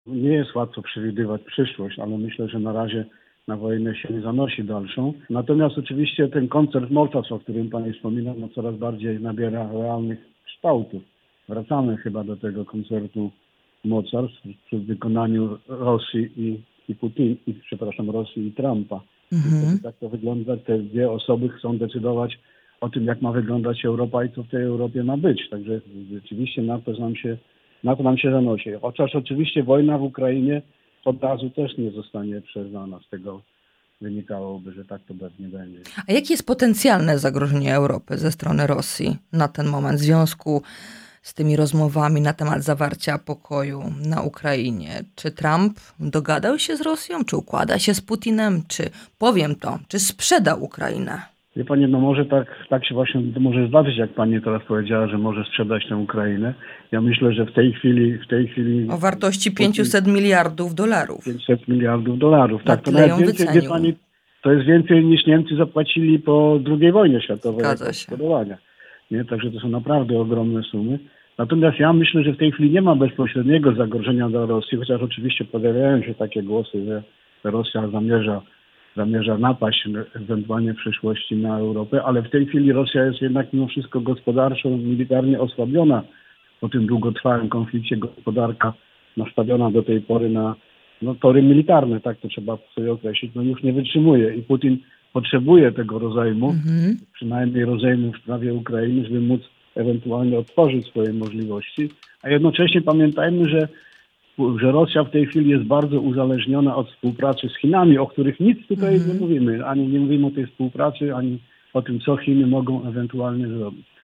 Nie jest łatwo przewidywać przyszłość, ale myślę, że na razie na wojnę się nie zanosi dalszą. Natomiast oczywiście ten koncert mocarstw, o którym Pani wspominał, coraz bardziej nabiera realnych kształtów. Wracamy chyba do tego koncertu mocarstw w wykonaniu Rosji i Putin, Rosji i Trumpa. I wtedy tak to wygląda. Te dwie osoby chcą decydować o tym, jak ma wyglądać Europa i co w tej Europie ma być. Także rzeczywiście na to nam się zanosi. Chociaż oczywiście wojna w Ukrainie od razu też nie zostanie przerwana. Z tego wynikałoby, że tak to pewnie będzie. A jakie jest potencjalne zagrożenie Europy ze strony Rosji na ten moment w związku z tymi rozmowami na temat zawarcia pokoju na Ukrainie? Czy Trump dogadał się z Rosją? Czy układa się z Putinem? Czy sprzeda Ukrainę? Wie Pani, może tak się właśnie może zdarzyć, jak Pani teraz powiedziała, że może sprzedać tę Ukrainę. Ja myślę, że w tej chwili O wartości 500 miliardów dolarów. 500 miliardów dolarów. Na Tak, to tyle nawet ją więcej, wie wycenił. Pani, to jest więcej niż Niemcy zapłacili po II wojnie światowej. Zgadza się. Nie? Także to są naprawdę ogromne sumy. Natomiast ja myślę, że w tej chwili nie ma bezpośredniego zagrożenia dla Rosji, chociaż oczywiście pojawiają się takie głosy, że Rosja zamierza napaść ewentualnie w przyszłości na Europę, ale w tej chwili Rosja jest jednak mimo wszystko gospodarczo, militarnie osłabiona po tym długotrwałym konflikcie. Gospodarka nastawiona do tej pory na tory militarne, tak to trzeba sobie określić, już nie wytrzymuje i Putin potrzebuje tego rozejmu, przynajmniej rozejmu w sprawie Ukrainy, żeby móc ewentualnie otworzyć swoje możliwości, a jednocześnie pamiętajmy, że Rosja w tej chwili jest bardzo uzależniona od współpracy z Chinami, o których nic tutaj nie mówimy. Ani nie mówimy o tej współpracy, ani o tym, co Chiny mogą ewentualnie zrobić.